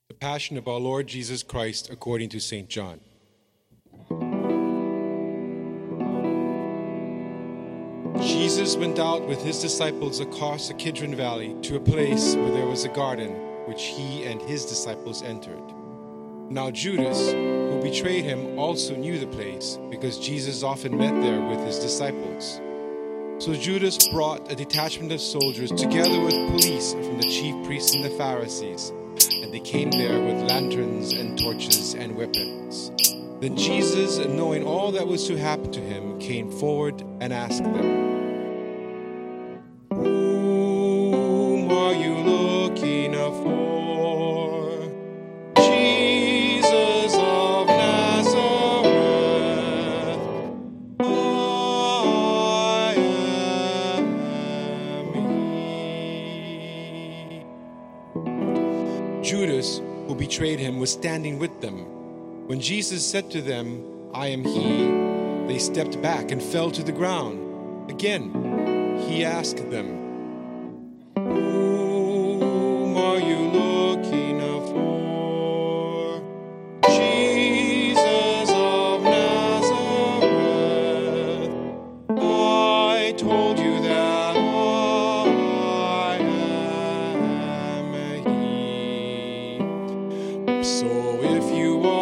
The Passion of our Lord Jesus Christ according to St. John. Jesus went out with his disciples across the Kidron Valley to a place where there was a garden, which he and his disciples entered. Now Judas, who betrayed him, also knew the place, because Jesus often met there with his disciples. So Judas brought a detachment of soldiers together with police from the chief priests and the Pharisees, and they came there with lanterns and torches and weapons. Then Jesus, knowing all that was to happen to him, came forward and asked them, "Whom are you looking for?" "Jesus of Nazareth. I am he." Judas, who betrayed him, was standing with them. When Jesus said to them, "I am he," they stepped back and fell to the ground. Again, he asked them, "Whom are you looking for?" "Jesus of Nazareth. I told you that I am he. So if you